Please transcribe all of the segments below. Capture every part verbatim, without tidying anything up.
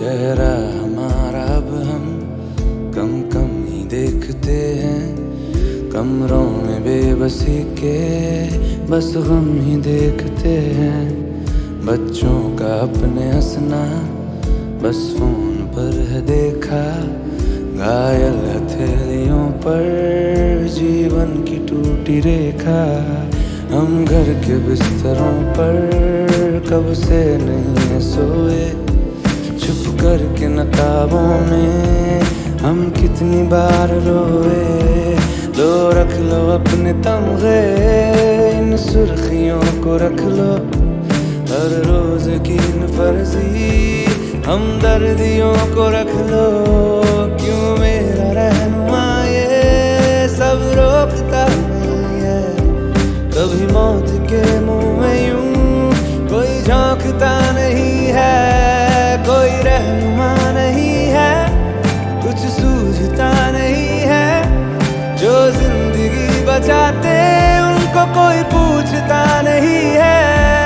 चेहरा हमारा अब हम कम कम ही देखते हैं, कमरों में बेबसी के बस गम ही देखते हैं। बच्चों का अपने हंसना बस फोन पर है देखा, घायल हथेलियों पर जीवन की टूटी रेखा। हम घर के बिस्तरों पर कब से नहीं है सोए, छुप कर के नकाबों में हम कितनी बार रोए। लो रख लो अपने तमगे, इन सुर्खियों को रख लो, हर रोज की इन फर्जी हमदर्दियों को रख लो। क्यों मेरा रहनुमा ये सब रोकता नहीं है, कभी मौत के मुंह में यूं कोई झांकता नहीं है। कोई रहनुमा नहीं है, कुछ सूझता नहीं है, जो जिंदगी बचाते उनको कोई पूछता नहीं है।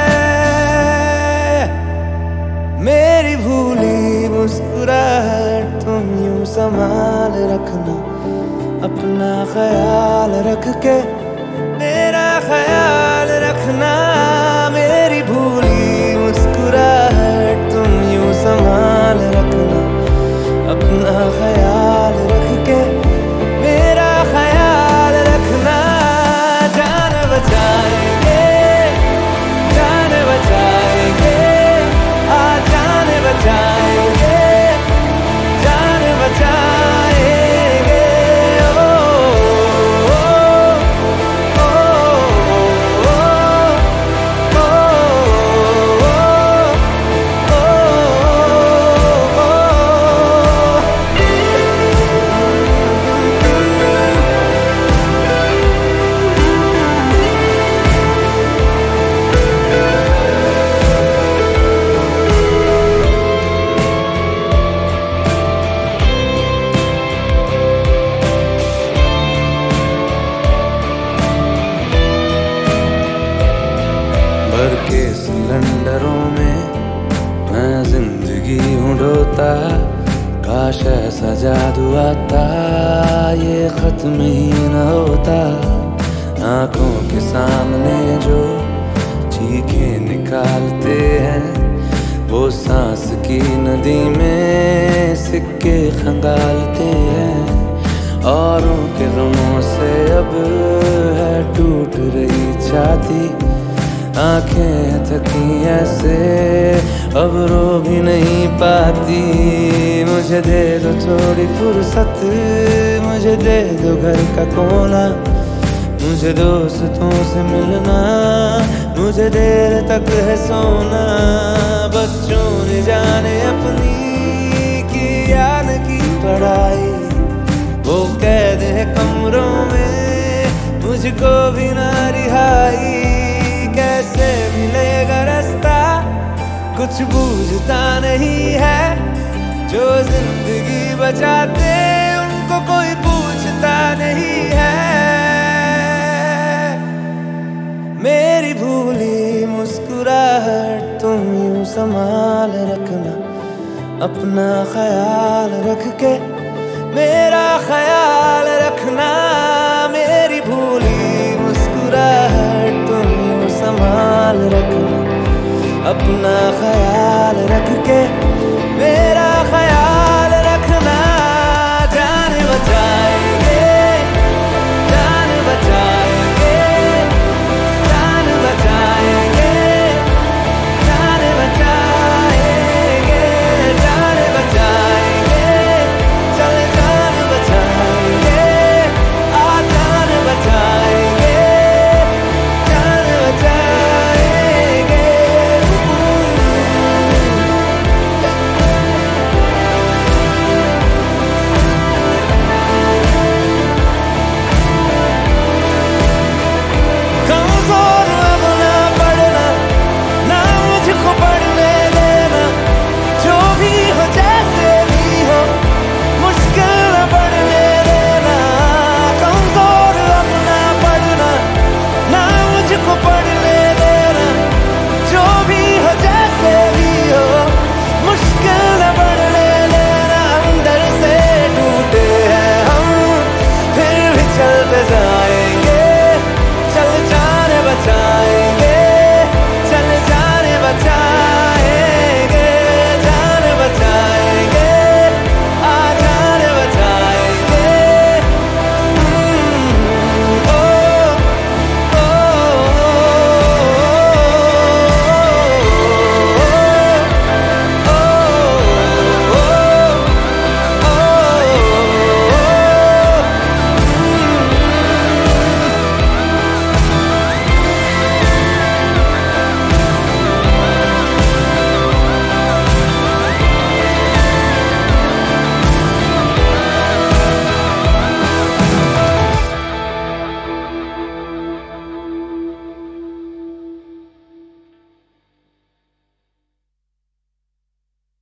मेरी भूली मुस्कुराहट तुम यूं संभाल रखना, अपना ख्याल रख के मेरा ख्याल रखना। मेरी भूली मुस्कुराहट तुम यूं संभाल रखना, अपना ख्याल रख के मेरा ख्याल रखना। जान बचाएंगे जान बचाएंगे आ जान बचाएंगे जान बचाएंगे। ओ, ओ, ओ, ओ, भर के सिलेंडरों में मैं जिंदगी हूँ ढोता, काश ऐसा जादू आता ये खत्म ही न होता। आंखों के सामने जो चीखें निकालते हैं, वो सांस की नदी में सिक्के खंगालते हैं। औरों के गमों से अब है टूट रही छाती, आंखें थकी ऐसे अब रो भी नहीं पाती। मुझे दे दो थोड़ी फुर्सत, मुझे दे दो घर का कोना, मुझे दोस्तों से मिलना, मुझे देर तक है सोना। बच्चों ने जाने अपनी की याद की पढ़ाई, वो कैद है कमरों में, मुझको भी ना रिहाई। कैसे मिलेगा रास्ता कुछ बूझता नहीं है, जो जिंदगी बचाते उनको कोई पूछता नहीं है। मेरी भूली मुस्कुराहट तुम यूं संभाल रखना, अपना ख्याल रख के मेरा ख्याल रखना। मेरी भूली मुस्कुराहट तुम यूं संभाल रखना, अपना ख्याल